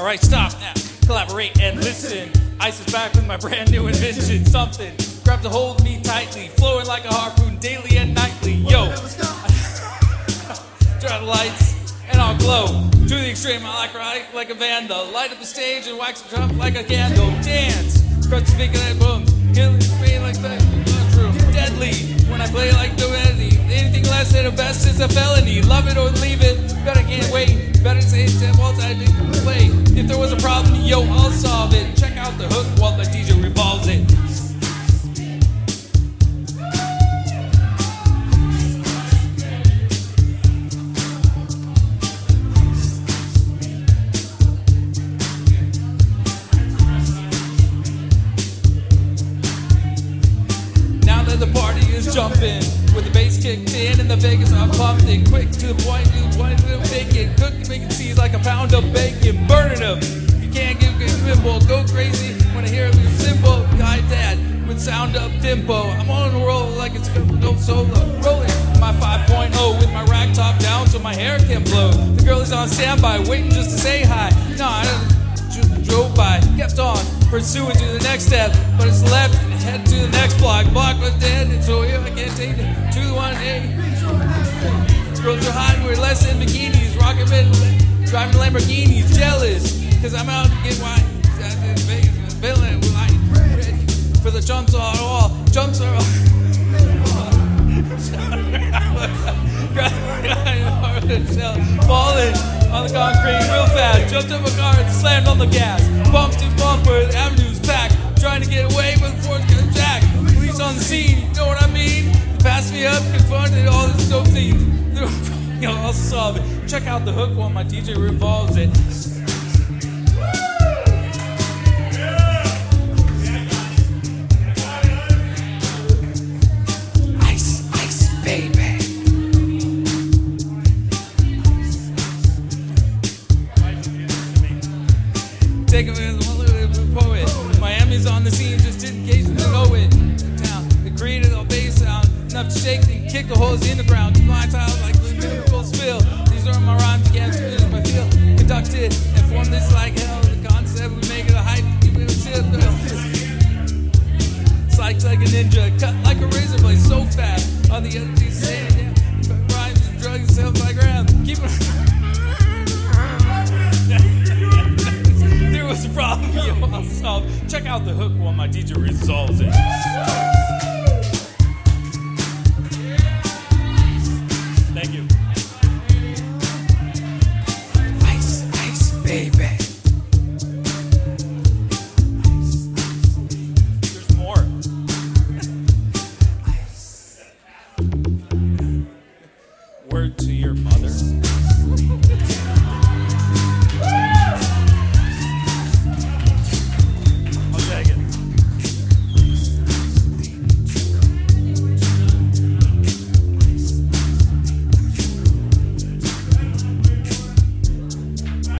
Alright, stop now. Collaborate and listen. Ice is back with my brand new invention. Something grabs a hold of me tightly, flowing like a harpoon daily and nightly. Yo, turn the lights and I'll glow to the extreme. I like a vandal. Light up the stage and wax the drum like a candle. Dance, crush the speaker and boom, killing me like that. Mushroom, deadly. When I play like duality, anything less than a best is a felony. Love it or leave it. Better can't wait. Better say it while I play. If there was a problem, yo, I'll solve it. Check out the hook while the DJ revolves it. Now that the party is jumping, with the bass kicked in and the Vegas are pumped in. Quick to the point, bacon, cooking, making seeds like a pound of bacon, burning them. You can't give a symbol, go crazy when I hear a symbol. Guy dad with sound up tempo. I'm on a roll like it's no solo. Rolling my 5.0 with my rag top down so my hair can blow. The girl is on standby, waiting just to say hi. No, I don't drove by, kept on pursuing to the next step, but it's left and head to the next block. Block was dead, and so here I can't take it to the 1A. Girls are hot, we're less than bikinis, rocking mid, driving Lamborghinis, jealous, cause I'm out to get wine. Vegas, villain, ready for the jumps are all, jumps are all. Falling on the concrete real fast, jumped up a car and slammed on the gas. Bump to bumper, the avenue's packed, trying to get away, but the force got jacked. Police on the scene, you know what I mean? Passed me up, confronted all this dope things. I'll solve it. Check out the hook while my DJ revolves it. Ice, ice, baby. Take him as a poet. Miami's on the scene just in case you don't know it. Town, they created a bass sound enough to shake and kick the holes in the ground. My tile like the miracle spill. These are my rhymes, can't spit in my feel. Conducted and formed this like hell. The concept we make it a hype, keep it a shit. It's like a ninja, cut like a razor blade, so fast. On the other team saying, yeah, rhymes and drugs, sounds like rap. Keep it. There was a problem, yo, I'll solve. Check out the hook while my DJ resolves it.